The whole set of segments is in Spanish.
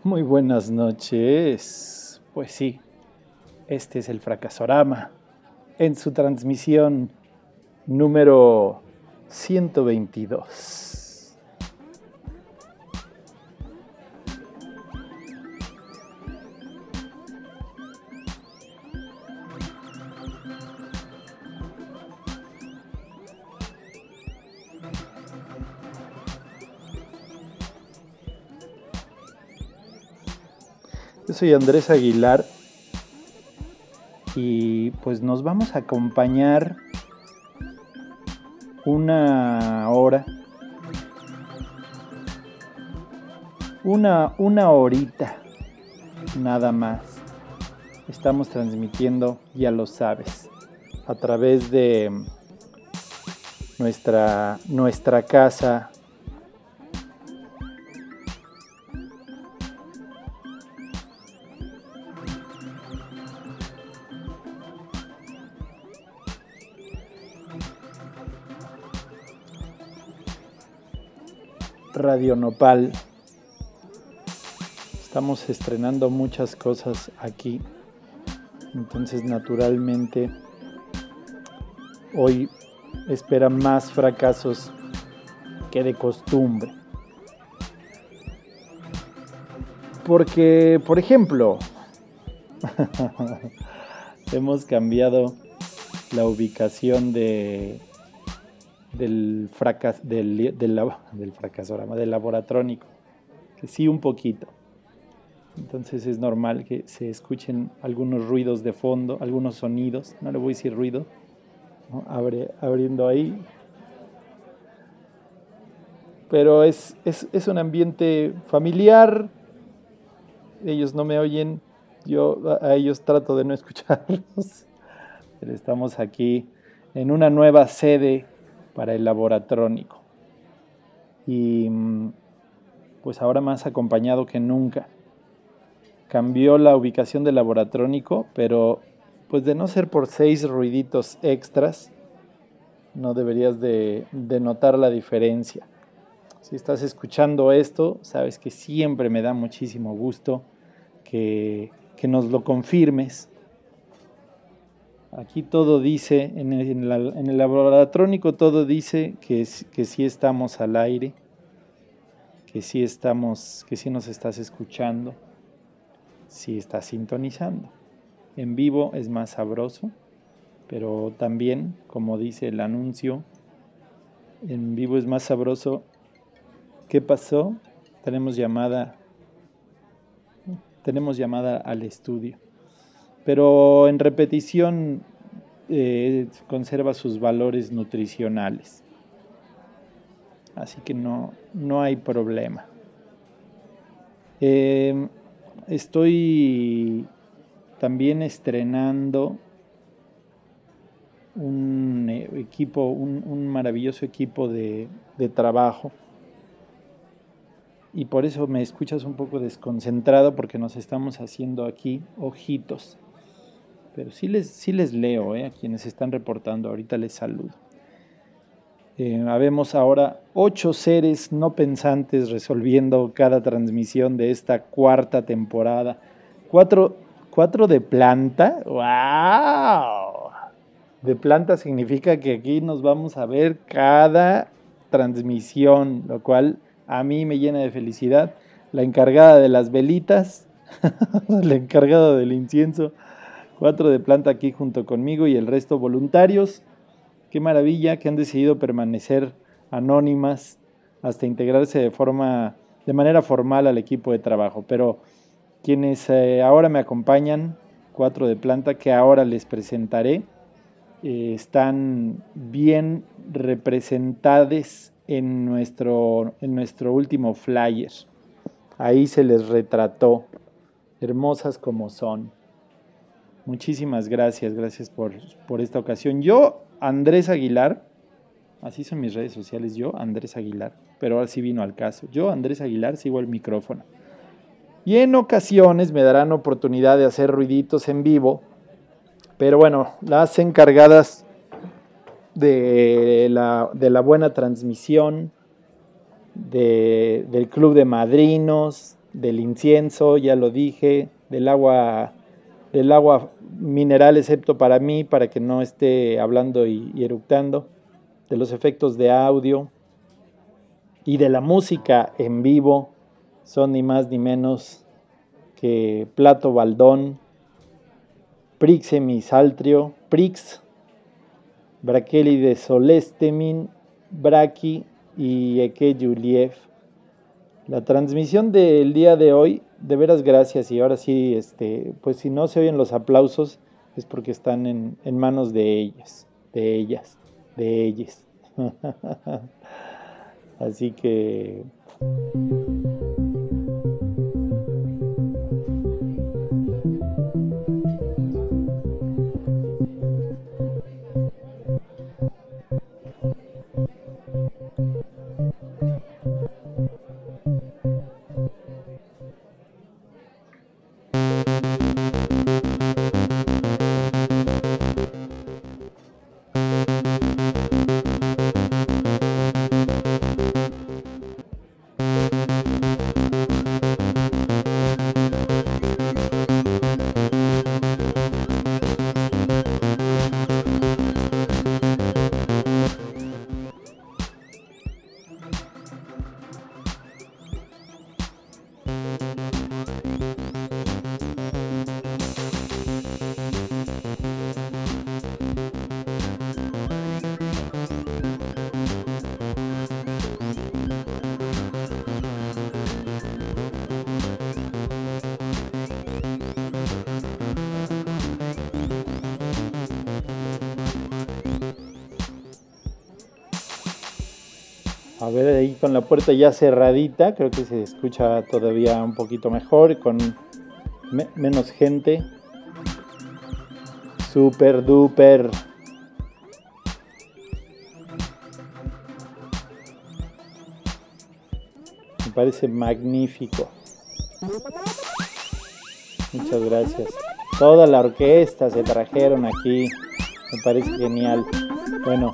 Muy buenas noches. Pues sí, este es el Fracasorama en su transmisión número 122. Yo soy Andrés Aguilar y pues nos vamos a acompañar una hora, una horita, nada más. Estamos transmitiendo, ya lo sabes, a través de nuestra casa. Radio Nopal. Estamos estrenando muchas cosas aquí. Entonces, naturalmente, hoy esperan más fracasos que de costumbre. Porque, por ejemplo, hemos cambiado la ubicación del fracasorama, del laborotrónico, que sí un poquito. Entonces es normal que se escuchen algunos ruidos de fondo, algunos sonidos, no le voy a decir ruido, ¿no? Abriendo ahí. Pero es un ambiente familiar, ellos no me oyen, yo a ellos trato de no escucharlos, pero estamos aquí en una nueva sede para el laborotrónico y pues ahora más acompañado que nunca. Cambió la ubicación del laborotrónico, pero pues de no ser por 6 ruiditos extras, no deberías de notar la diferencia. Si estás escuchando esto, sabes que siempre me da muchísimo gusto que nos lo confirmes. Aquí todo dice, en el laborotrónico todo dice que sí estamos al aire, que sí nos estás escuchando, sí estás sintonizando. En vivo es más sabroso, pero también, como dice el anuncio, en vivo es más sabroso. ¿Qué pasó? Tenemos llamada al estudio. Pero en repetición conserva sus valores nutricionales. Así que no hay problema. Estoy también estrenando un equipo, un maravilloso equipo de trabajo. Y por eso me escuchas un poco desconcentrado, porque nos estamos haciendo aquí ojitos. Pero sí les leo, a quienes están reportando. Ahorita les saludo. Habemos ahora 8 seres no pensantes resolviendo cada transmisión de esta 4ª temporada. 4 de planta. ¡Wow! De planta significa que aquí nos vamos a ver cada transmisión, lo cual a mí me llena de felicidad. La encargada de las velitas, la encargada del incienso, 4 de planta aquí junto conmigo y el resto voluntarios. Qué maravilla que han decidido permanecer anónimas hasta integrarse de manera formal al equipo de trabajo. Pero quienes ahora me acompañan, 4 de planta, que ahora les presentaré, están bien representadas en nuestro último flyer. Ahí se les retrató, hermosas como son. Muchísimas gracias por esta ocasión. Yo, Andrés Aguilar, así son mis redes sociales, yo, Andrés Aguilar, pero ahora sí vino al caso. Yo, Andrés Aguilar, sigo el micrófono. Y en ocasiones me darán oportunidad de hacer ruiditos en vivo, pero bueno, las encargadas de la buena transmisión, del club de madrinos, del incienso, ya lo dije, del agua mineral, excepto para mí, para que no esté hablando y eructando, de los efectos de audio y de la música en vivo. Son ni más ni menos que Plato Baldón, Prix Hemisaltrio, Prix, Brakeli de Solestemin, Braki y Eke Juliev. La transmisión del día de hoy, de veras gracias, y ahora sí, pues si no se oyen los aplausos es porque están en manos de ellas, de ellas. Así que a ver, ahí con la puerta ya cerradita, creo que se escucha todavía un poquito mejor, con menos gente. Super duper. Me parece magnífico. Muchas gracias. Toda la orquesta se trajeron aquí. Me parece genial. Bueno,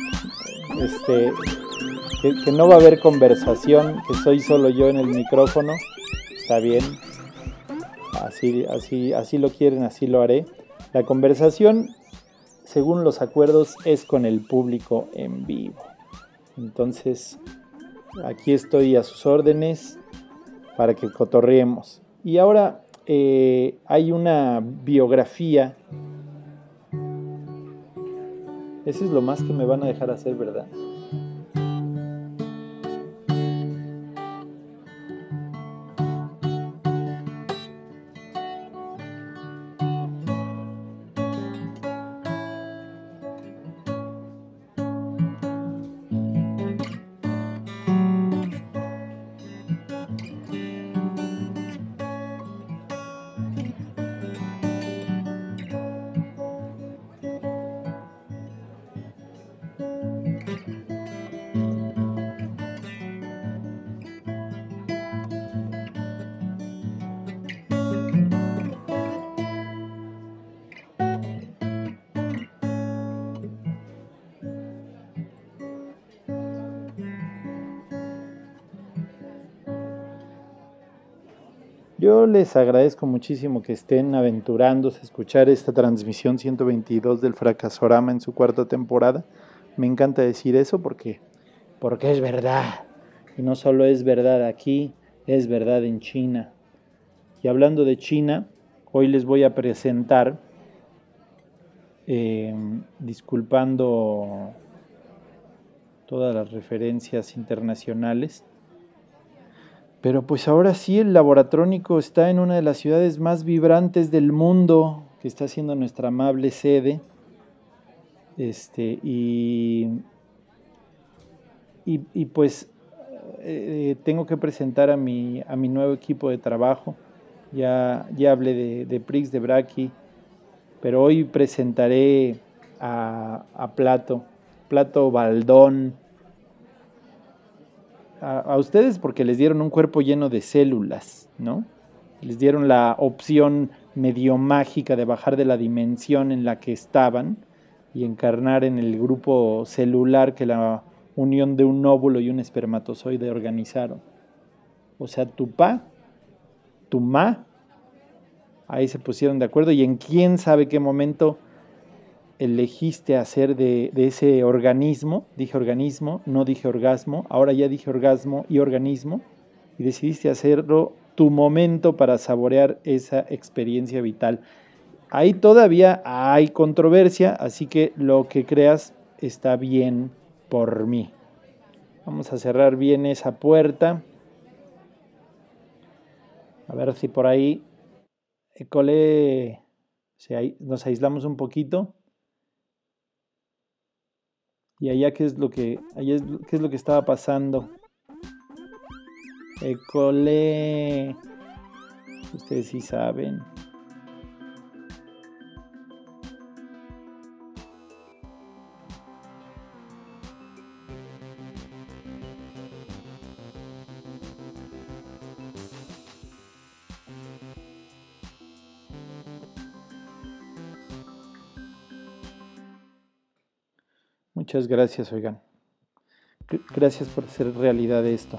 que no va a haber conversación, que soy solo yo en el micrófono. Está bien. Así lo quieren, así lo haré. La conversación, según los acuerdos, es con el público en vivo. Entonces, aquí estoy a sus órdenes para que cotorreemos. Y ahora hay una biografía. Eso es lo más que me van a dejar hacer, ¿verdad? Yo les agradezco muchísimo que estén aventurándose a escuchar esta transmisión 122 del Fracasorama en su cuarta temporada. Me encanta decir eso porque es verdad. Y no solo es verdad aquí, es verdad en China. Y hablando de China, hoy les voy a presentar, disculpando todas las referencias internacionales, pero pues ahora sí el Laboratrónico está en una de las ciudades más vibrantes del mundo, que está siendo nuestra amable sede. Y pues tengo que presentar a mi nuevo equipo de trabajo. Ya hablé de Prix, de Braki, pero hoy presentaré a Plato Baldón. A ustedes porque les dieron un cuerpo lleno de células, ¿no? Les dieron la opción medio mágica de bajar de la dimensión en la que estaban y encarnar en el grupo celular que la unión de un óvulo y un espermatozoide organizaron. O sea, tu pa tu ma. Ahí se pusieron de acuerdo y en quién sabe qué momento elegiste hacer de ese organismo. Dije organismo, no dije orgasmo, ahora ya dije orgasmo y organismo, y decidiste hacerlo tu momento para saborear esa experiencia vital. Ahí todavía hay controversia, así que lo que creas está bien por mí. Vamos a cerrar bien esa puerta. A ver si por ahí, école, si nos aislamos un poquito. Y allá qué es lo que estaba pasando. École, ustedes sí saben. Muchas gracias, oigan. Gracias por hacer realidad esto.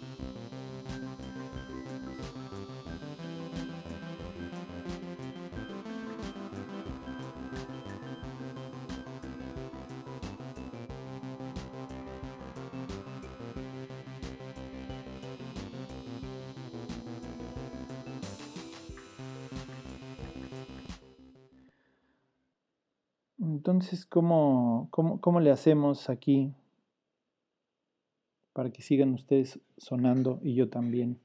Entonces, ¿cómo le hacemos aquí para que sigan ustedes sonando y yo también?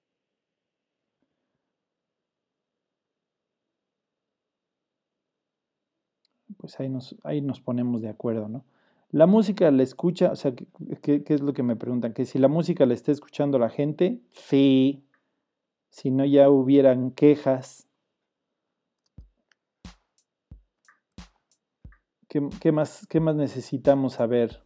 Pues ahí nos ponemos de acuerdo, ¿no? La música la escucha, o sea, ¿qué es lo que me preguntan? Que si la música la está escuchando la gente, sí. Si no, ya hubieran quejas. ¿Qué más necesitamos saber?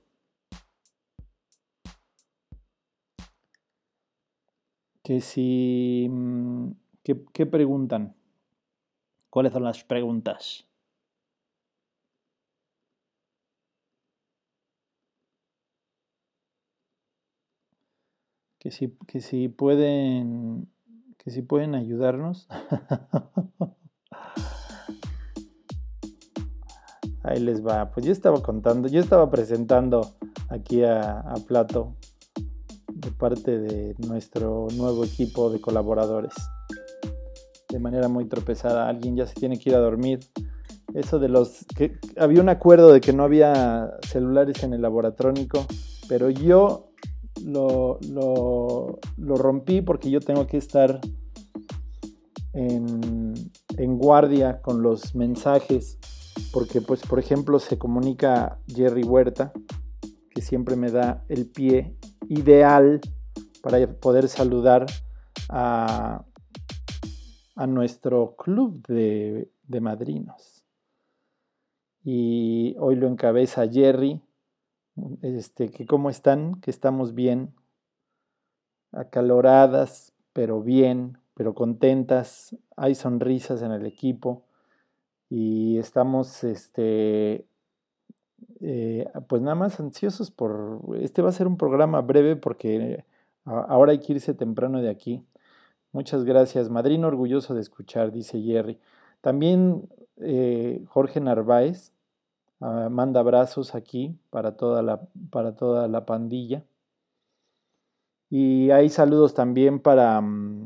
Que si... ¿Qué preguntan? ¿Cuáles son las preguntas? Que si pueden ayudarnos. Ahí les va. Pues yo estaba presentando aquí a Plato de parte de nuestro nuevo equipo de colaboradores. De manera muy tropezada, alguien ya se tiene que ir a dormir. Eso de que había un acuerdo de que no había celulares en el laboratrónico, pero yo lo rompí porque yo tengo que estar en guardia con los mensajes, porque pues por ejemplo se comunica Jerry Huerta, que siempre me da el pie ideal para poder saludar a nuestro club de madrinos. Y hoy lo encabeza Jerry, que cómo están, que estamos bien, acaloradas, pero bien, pero contentas, hay sonrisas en el equipo y estamos, pues nada más ansiosos va a ser un programa breve porque ahora hay que irse temprano de aquí. Muchas gracias, madrino orgulloso de escuchar, dice Jerry. También Jorge Narváez manda abrazos aquí para toda la pandilla. Y hay saludos también para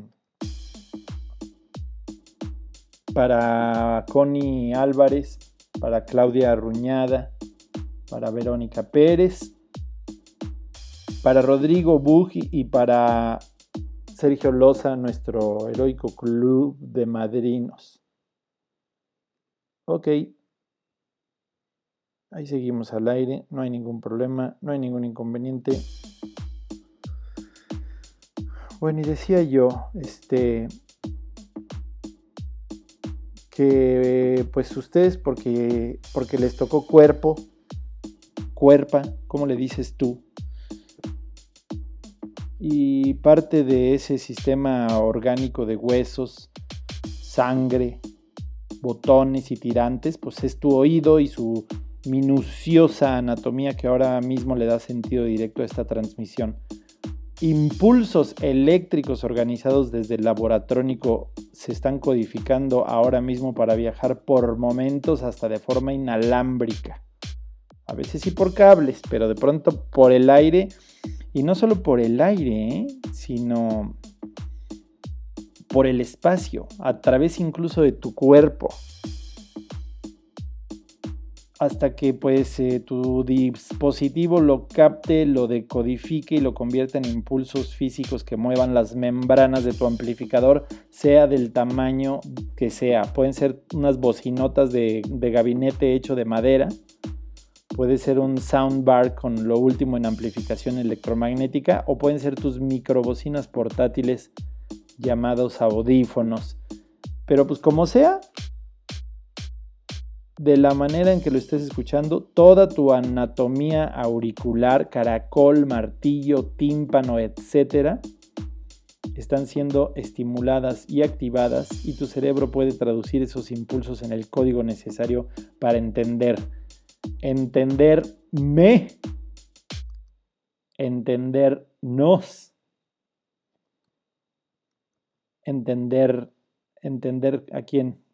Connie Álvarez, para Claudia Arruñada, para Verónica Pérez, para Rodrigo Bug y para Sergio Loza, nuestro heroico club de madrinos. Ok, ahí seguimos al aire, no hay ningún problema, no hay ningún inconveniente. Bueno, y decía yo, que pues ustedes porque les tocó cuerpa, ¿cómo le dices tú? Y parte de ese sistema orgánico de huesos, sangre, botones y tirantes, pues es tu oído y su minuciosa anatomía que ahora mismo le da sentido directo a esta transmisión. impulsos eléctricos organizados desde el laborotrónico se están codificando ahora mismo para viajar por momentos hasta de forma inalámbrica. A veces sí por cables, pero de pronto por el aire. Y no solo por el aire, sino por el espacio, a través incluso de tu cuerpo. Hasta que pues tu dispositivo lo capte, lo decodifique y lo convierta en impulsos físicos que muevan las membranas de tu amplificador, sea del tamaño que sea. Pueden ser unas bocinotas de gabinete hecho de madera, puede ser un soundbar con lo último en amplificación electromagnética, o pueden ser tus microbocinas portátiles llamados audífonos. Pero pues como sea, de la manera en que lo estés escuchando, toda tu anatomía auricular, caracol, martillo, tímpano, etcétera, están siendo estimuladas y activadas, y tu cerebro puede traducir esos impulsos en el código necesario para entenderme, entendernos, entender a quién.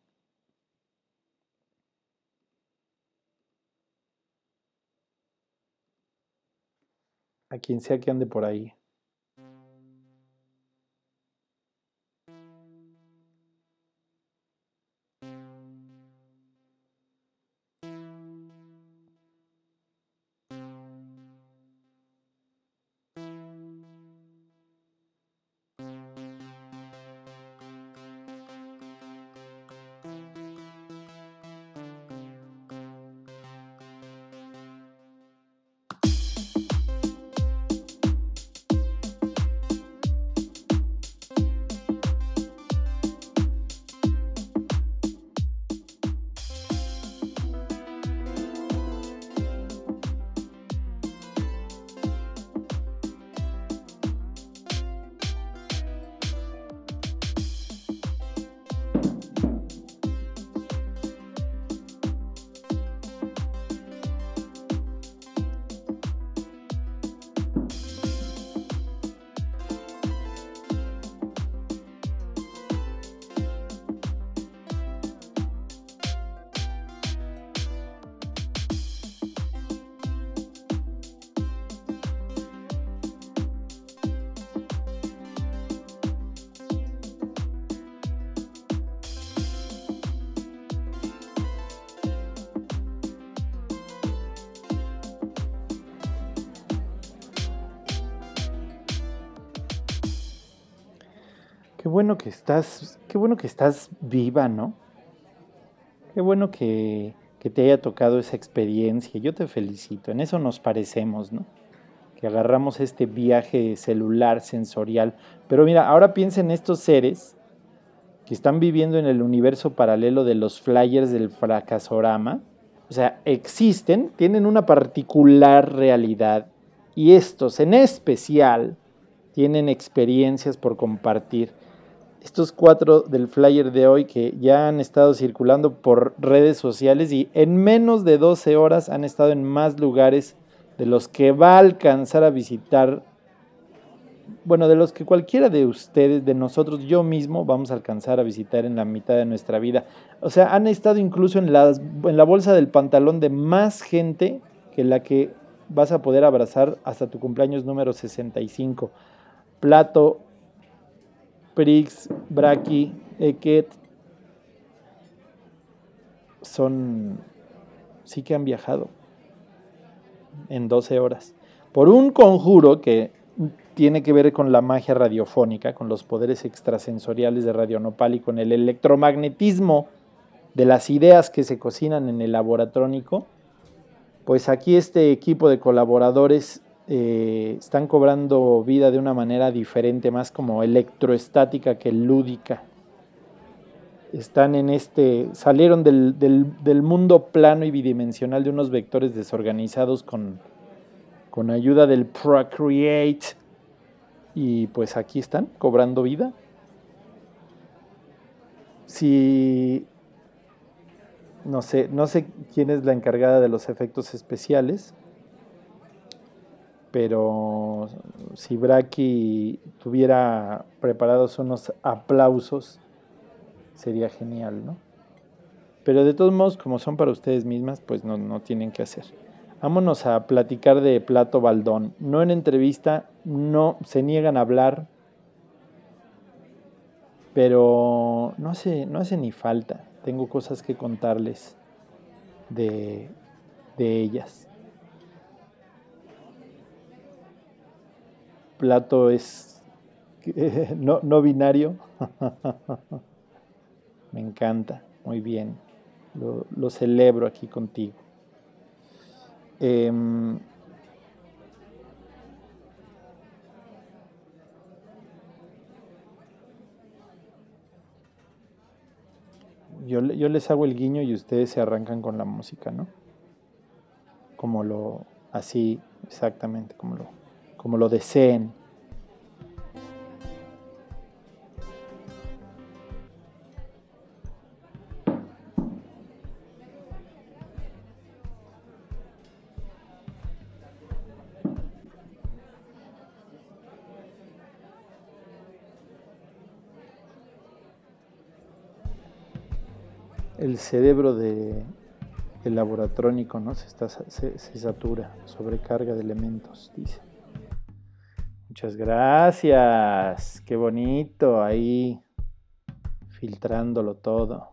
A quien sea que ande por ahí. Qué bueno que estás viva, ¿no? Qué bueno que te haya tocado esa experiencia. Yo te felicito, en eso nos parecemos, ¿no? Que agarramos este viaje celular, sensorial. Pero mira, ahora piensa en estos seres que están viviendo en el universo paralelo de los flyers del fracasorama. O sea, existen, tienen una particular realidad, y estos en especial tienen experiencias por compartir. Estos 4 del flyer de hoy que ya han estado circulando por redes sociales y en menos de 12 horas han estado en más lugares de los que va a alcanzar a visitar, bueno, de los que cualquiera de ustedes, de nosotros, yo mismo, vamos a alcanzar a visitar en la mitad de nuestra vida. O sea, han estado incluso en la bolsa del pantalón de más gente que la que vas a poder abrazar hasta tu cumpleaños número 65. Plato, Prix, Braki, Eket, sí que han viajado en 12 horas. Por un conjuro que tiene que ver con la magia radiofónica, con los poderes extrasensoriales de Radio Nopal y con el electromagnetismo de las ideas que se cocinan en el laborotrónico, pues aquí este equipo de colaboradores están cobrando vida de una manera diferente, más como electroestática que lúdica. Están salieron del mundo plano y bidimensional de unos vectores desorganizados con ayuda del Procreate, y pues aquí están cobrando vida. Si no sé quién es la encargada de los efectos especiales, pero si Braki tuviera preparados unos aplausos, sería genial, ¿no? Pero de todos modos, como son para ustedes mismas, pues no tienen que hacer. Vámonos a platicar de Plato Baldón. No en entrevista, no se niegan a hablar, pero no hace ni falta. Tengo cosas que contarles de, de ellas. Plato es no binario. Me encanta, muy bien. Lo celebro aquí contigo. Em, yo les hago el guiño y ustedes se arrancan con la música, ¿no? Así, exactamente, como lo deseen. El cerebro del laborotrónico, ¿no? Se satura, sobrecarga de elementos, dice. Muchas gracias, qué bonito, ahí filtrándolo todo.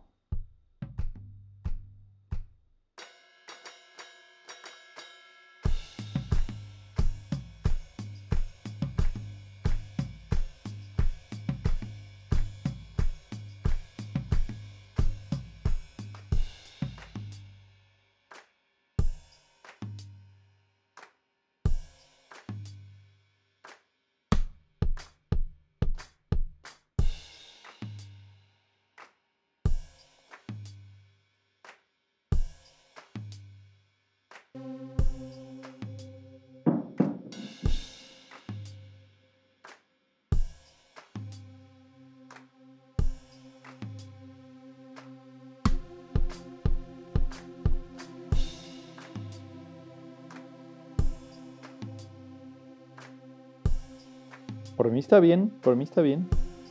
Por mí está bien, por mí está bien.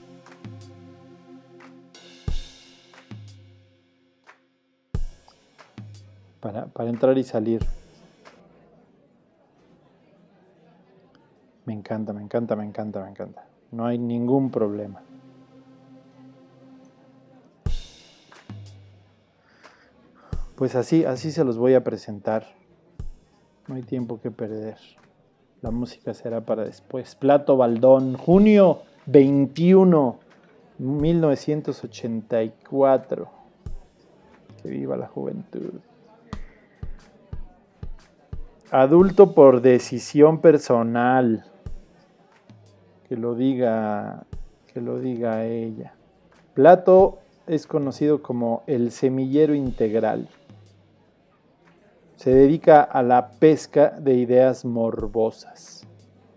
Para entrar y salir. Me encanta, me encanta, me encanta, me encanta. No hay ningún problema. Pues así se los voy a presentar. No hay tiempo que perder. La música será para después. Plato Baldón, junio 21, 1984. Que viva la juventud. Adulto por decisión personal. Que lo diga, que lo diga ella. Plato es conocido como el semillero integral. Se dedica a la pesca de ideas morbosas.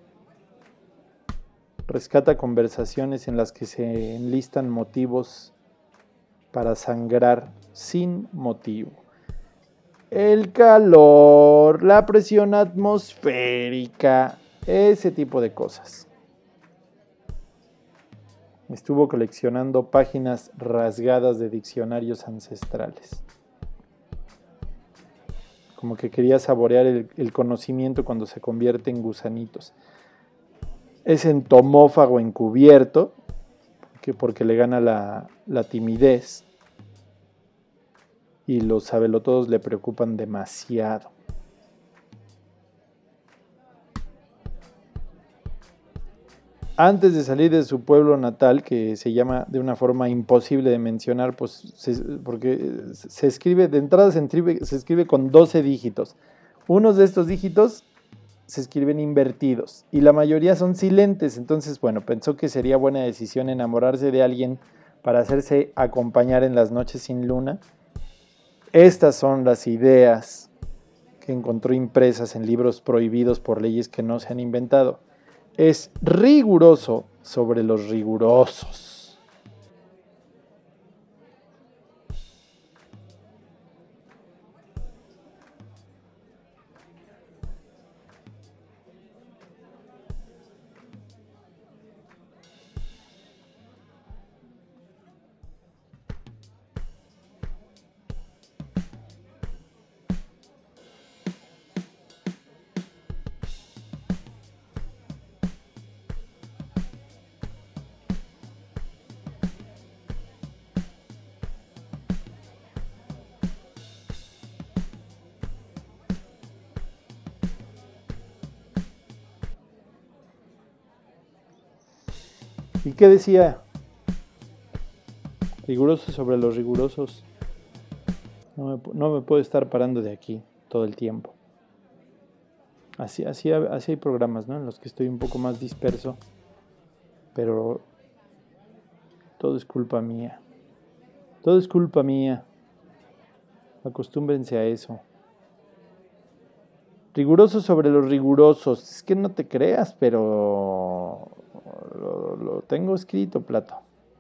Rescata conversaciones en las que se enlistan motivos para sangrar sin motivo. El calor, la presión atmosférica, ese tipo de cosas. Estuvo coleccionando páginas rasgadas de diccionarios ancestrales. Como que quería saborear el conocimiento cuando se convierte en gusanitos. Es entomófago encubierto, porque le gana la timidez. Y los sabelotodos le preocupan demasiado. Antes de salir de su pueblo natal, que se llama de una forma imposible de mencionar, pues porque se escribe, de entrada se escribe con 12 dígitos. Unos de estos dígitos se escriben invertidos y la mayoría son silentes. Entonces, bueno, pensó que sería buena decisión enamorarse de alguien para hacerse acompañar en las noches sin luna. Estas son las ideas que encontró impresas en libros prohibidos por leyes que no se han inventado. Es riguroso sobre los rigurosos. ¿Y qué decía? Riguroso sobre los rigurosos. No me puedo estar parando de aquí todo el tiempo. Así hay programas, ¿no?, en los que estoy un poco más disperso, pero todo es culpa mía. Todo es culpa mía. Acostúmbrense a eso. Riguroso sobre los rigurosos. Es que no te creas, pero lo tengo escrito, Plato.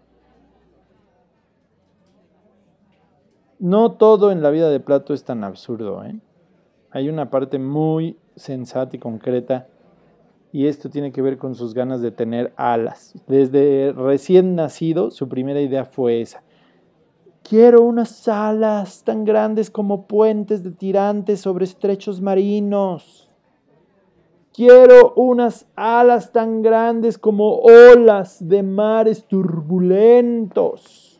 No todo en la vida de Plato es tan absurdo, ¿eh? Hay una parte muy sensata y concreta, y esto tiene que ver con sus ganas de tener alas. Desde recién nacido, su primera idea fue esa. Quiero unas alas tan grandes como puentes de tirantes sobre estrechos marinos. Quiero unas alas tan grandes como olas de mares turbulentos.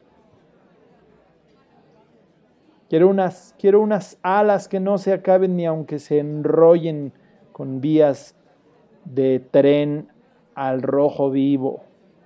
Quiero unas alas que no se acaben ni aunque se enrollen con vías de tren al rojo vivo.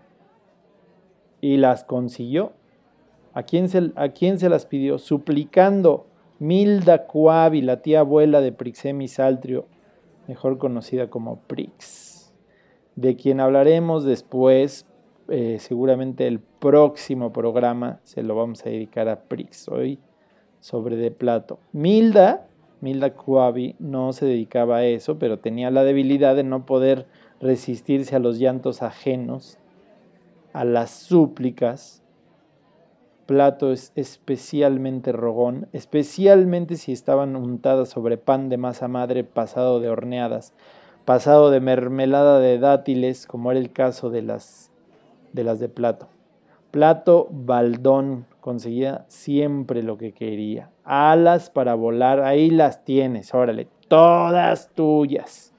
Y las consiguió. ¿A quién se las pidió? Suplicando Milda Coavi, la tía abuela de Prixemis Altrio, mejor conocida como Prix, de quien hablaremos después. Seguramente el próximo programa se lo vamos a dedicar a Prix. Hoy sobre de Plato. Milda Coavi no se dedicaba a eso, pero tenía la debilidad de no poder resistirse a los llantos ajenos, a las súplicas. Plato es especialmente rogón, especialmente si estaban untadas sobre pan de masa madre pasado de horneadas, pasado de mermelada de dátiles, como era el caso de las de Plato. Plato Baldón conseguía siempre lo que quería. Alas para volar, ahí las tienes, órale, todas tuyas.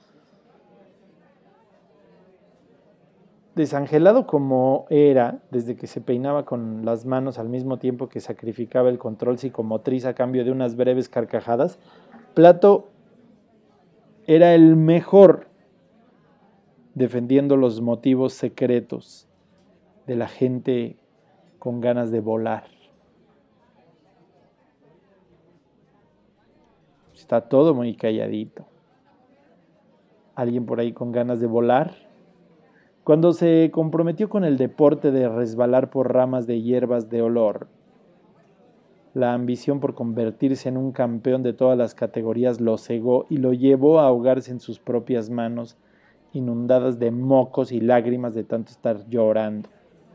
Desangelado como era, desde que se peinaba con las manos al mismo tiempo que sacrificaba el control psicomotriz a cambio de unas breves carcajadas, Plato era el mejor defendiendo los motivos secretos de la gente con ganas de volar. Está todo muy calladito. ¿Alguien por ahí con ganas de volar? Cuando se comprometió con el deporte de resbalar por ramas de hierbas de olor, la ambición por convertirse en un campeón de todas las categorías lo cegó y lo llevó a ahogarse en sus propias manos, inundadas de mocos y lágrimas de tanto estar llorando.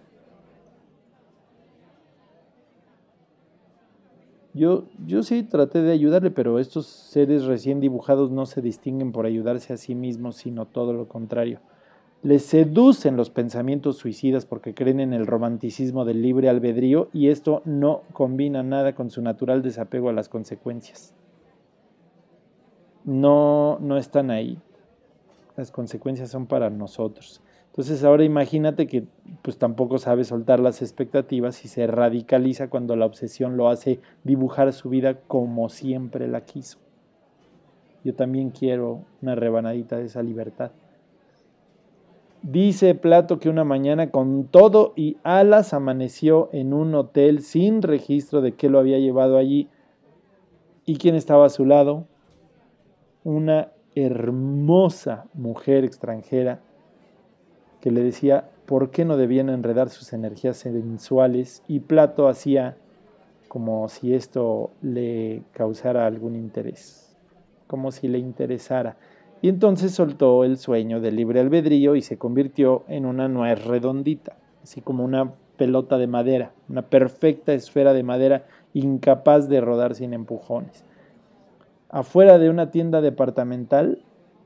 Yo sí traté de ayudarle, pero estos seres recién dibujados no se distinguen por ayudarse a sí mismos, sino todo lo contrario. Les seducen los pensamientos suicidas porque creen en el romanticismo del libre albedrío, y esto no combina nada con su natural desapego a las consecuencias. No están ahí. Las consecuencias son para nosotros. Entonces ahora imagínate que pues tampoco sabe soltar las expectativas y se radicaliza cuando la obsesión lo hace dibujar su vida como siempre la quiso. Yo también quiero una rebanadita de esa libertad. Dice Plato que una mañana con todo y alas amaneció en un hotel sin registro de qué lo había llevado allí. ¿Y quién estaba a su lado? Una hermosa mujer extranjera que le decía por qué no debían enredar sus energías sensuales, y Plato hacía como si esto le causara algún interés, como si le interesara. Y entonces soltó el sueño del libre albedrío y se convirtió en una nuez redondita, así como una pelota de madera, una perfecta esfera de madera incapaz de rodar sin empujones. Afuera de una tienda departamental,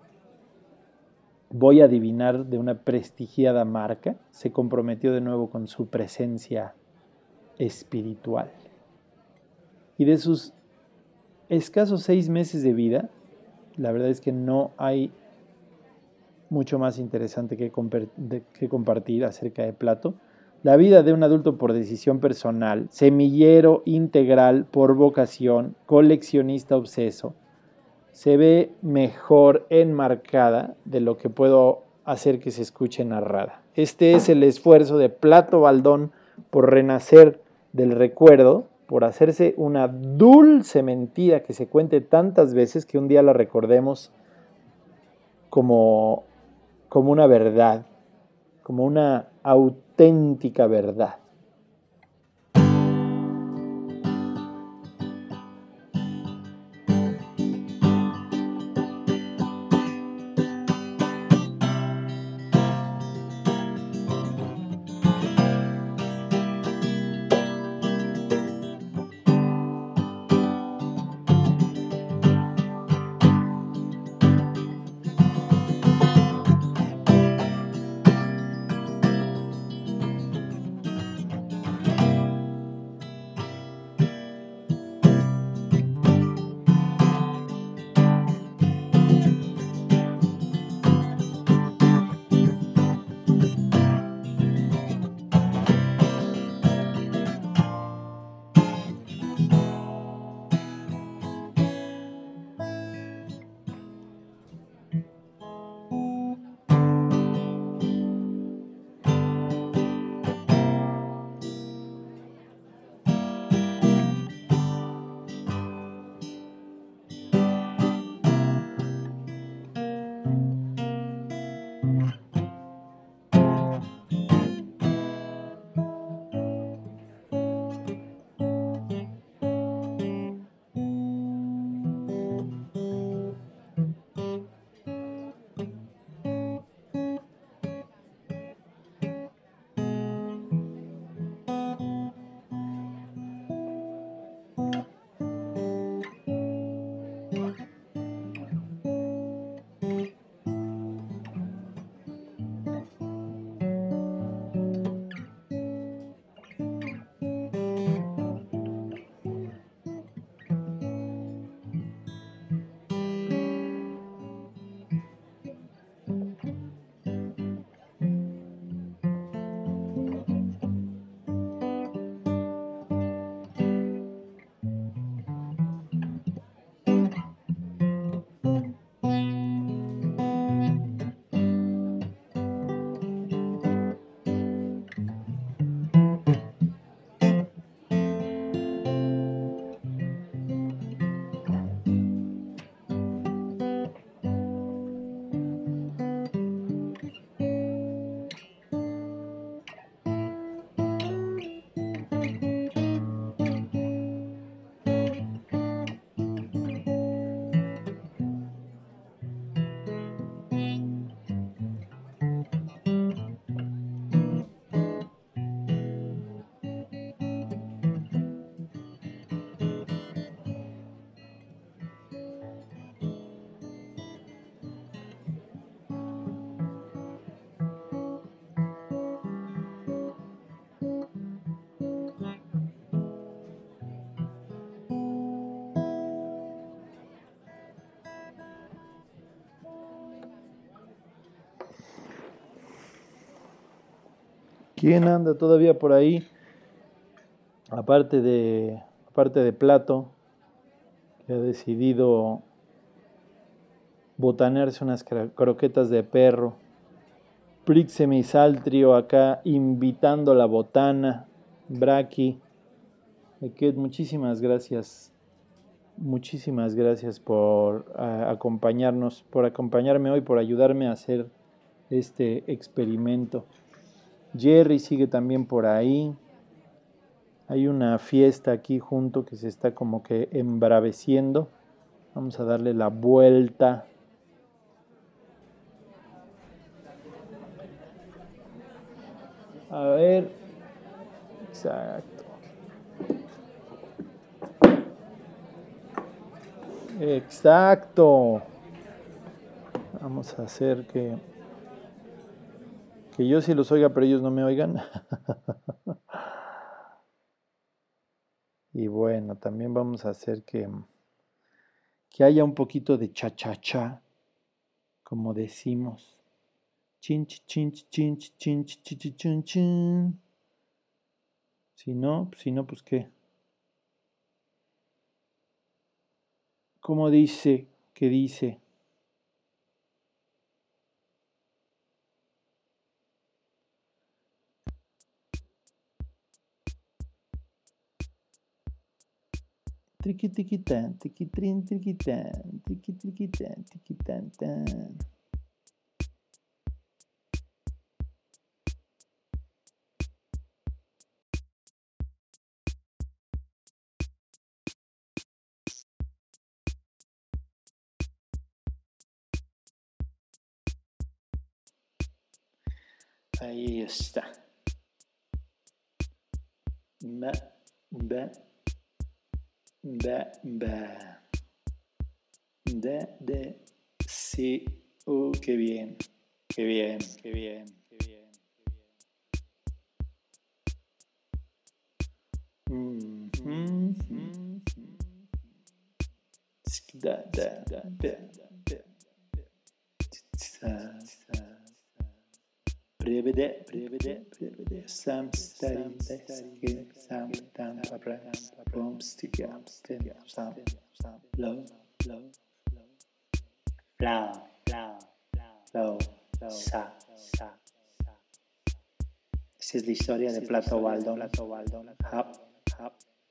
voy a adivinar, de una prestigiada marca, se comprometió de nuevo con su presencia espiritual. Y de sus escasos 6 meses de vida, la verdad es que no hay mucho más interesante que compartir acerca de Plato. La vida de un adulto por decisión personal, semillero integral por vocación, coleccionista obseso, se ve mejor enmarcada de lo que puedo hacer que se escuche narrada. Este es el esfuerzo de Plato Baldón por renacer del recuerdo, por hacerse una dulce mentira que se cuente tantas veces que un día la recordemos como, como una verdad, como una auténtica verdad. ¿Quién anda todavía por ahí? Aparte de Plato, que ha decidido botanearse unas croquetas de perro. Prixemisaltrio acá invitando la botana. Braki. Eket, muchísimas gracias. Muchísimas gracias por acompañarnos, por acompañarme hoy, por ayudarme a hacer este experimento. Jerry sigue también por ahí. Hay una fiesta aquí junto que se está como que embraveciendo. Vamos a darle la vuelta. A ver. Exacto. Exacto. Vamos a hacer que yo sí los oiga, pero ellos no me oigan. Y bueno, también vamos a hacer que haya un poquito de cha-cha-cha, como decimos. Chin, chin, chin, chin, chin, chin, chin, chin. Si no, pues qué. ¿Cómo dice? ¿Qué dice? Triqui tiquitán, tiquitrin, triquitán, tiqui triquitán, tiquitán, tan. Ahí está. Ba, ba, ba, ba. Da, sí. Qué bien. Qué bien, qué bien, qué bien, qué bien. Da, da, da, da, da. Prevede, prevede, prevede. Sam, study, skin, sam, tam, papra, boom, stick up, sam, low, low, flow, flow, flow, sa, sa. Esa es la historia de Plato Waldon. Hub, hub.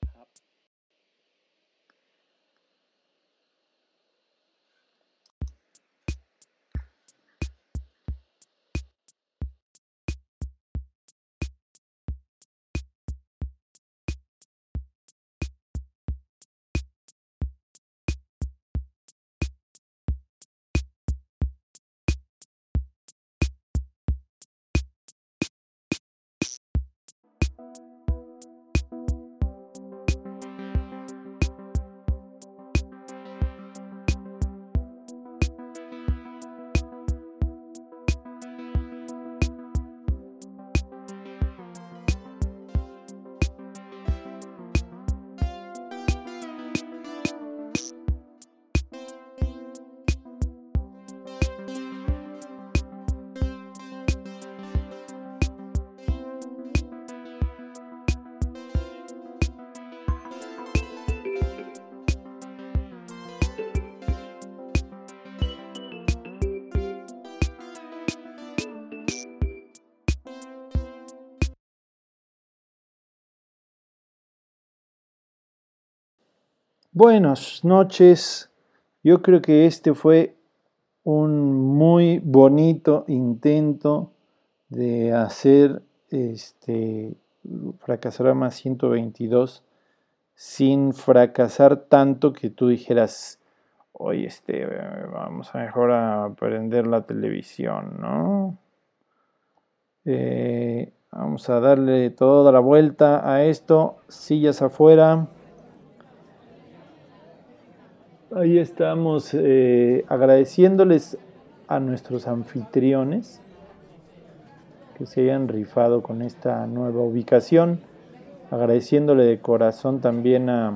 Buenas noches. Yo creo que este fue un muy bonito intento de hacer Fracasarama 122 sin fracasar tanto que tú dijeras, oye, vamos a mejor a prender la televisión, ¿no? Vamos a darle toda la vuelta a esto, sillas afuera. Ahí estamos agradeciéndoles a nuestros anfitriones que se hayan rifado con esta nueva ubicación, agradeciéndole de corazón también a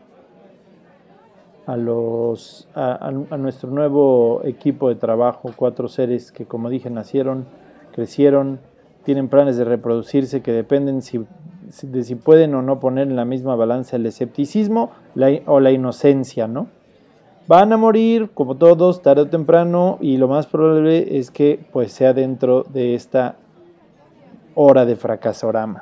nuestro nuevo equipo de trabajo, 4 seres que, como dije, nacieron, crecieron, tienen planes de reproducirse que dependen de si pueden o no poner en la misma balanza el escepticismo o la inocencia, ¿no? Van a morir, como todos, tarde o temprano, y lo más probable es que pues sea dentro de esta hora de Fracasorama.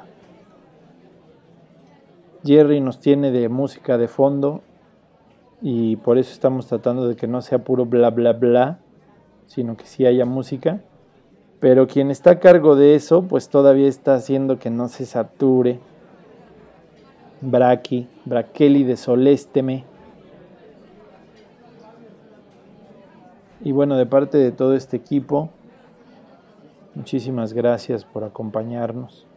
Jerry nos tiene de música de fondo y por eso estamos tratando de que no sea puro bla bla bla, sino que sí haya música. Pero quien está a cargo de eso, pues todavía está haciendo que no se sature. Braqueli de Solésteme. Y bueno, de parte de todo este equipo, muchísimas gracias por acompañarnos.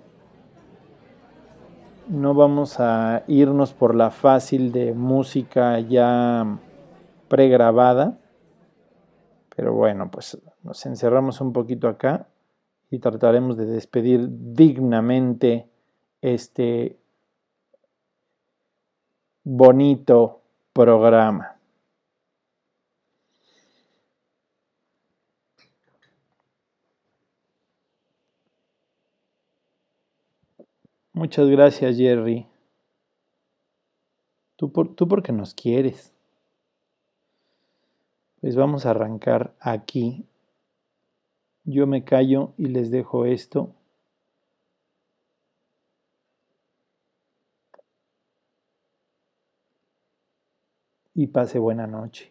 No vamos a irnos por la fácil de música ya pregrabada, pero bueno, pues nos encerramos un poquito acá y trataremos de despedir dignamente este bonito programa. Muchas gracias, Jerry. Tú porque nos quieres. Pues vamos a arrancar aquí. Yo me callo y les dejo esto. y pase buena noche.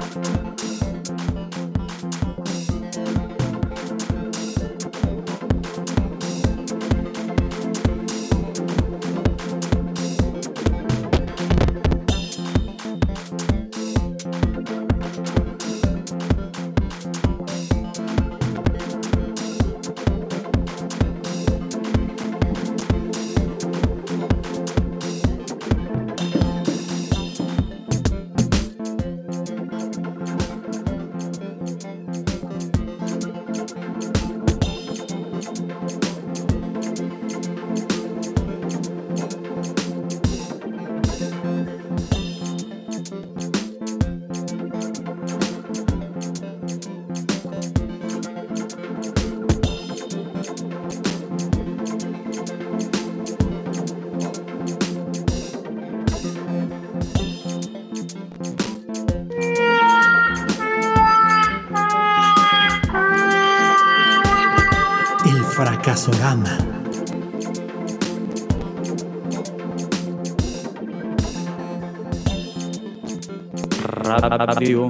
Fracasorama. Radio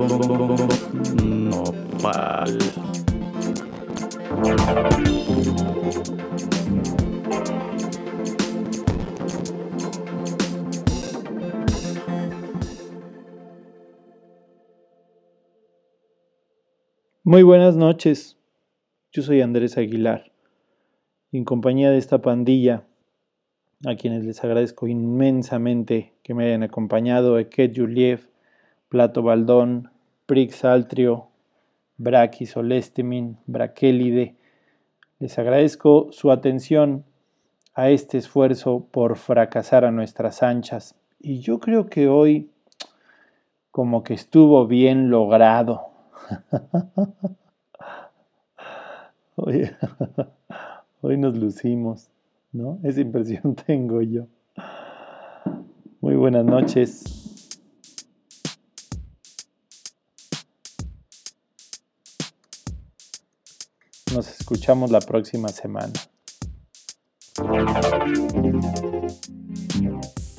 Nopal. Muy buenas noches, yo soy Andrés Aguilar, y en compañía de esta pandilla, a quienes les agradezco inmensamente que me hayan acompañado, Eket Yuliev, Plato Baldón, Prix Altrio, Brakis Olestemin, Brakélide. Les agradezco su atención a este esfuerzo por fracasar a nuestras anchas. Y yo creo que hoy como que estuvo bien logrado. Hoy, hoy nos lucimos, ¿no? Esa impresión tengo yo. Muy buenas noches. Nos escuchamos la próxima semana.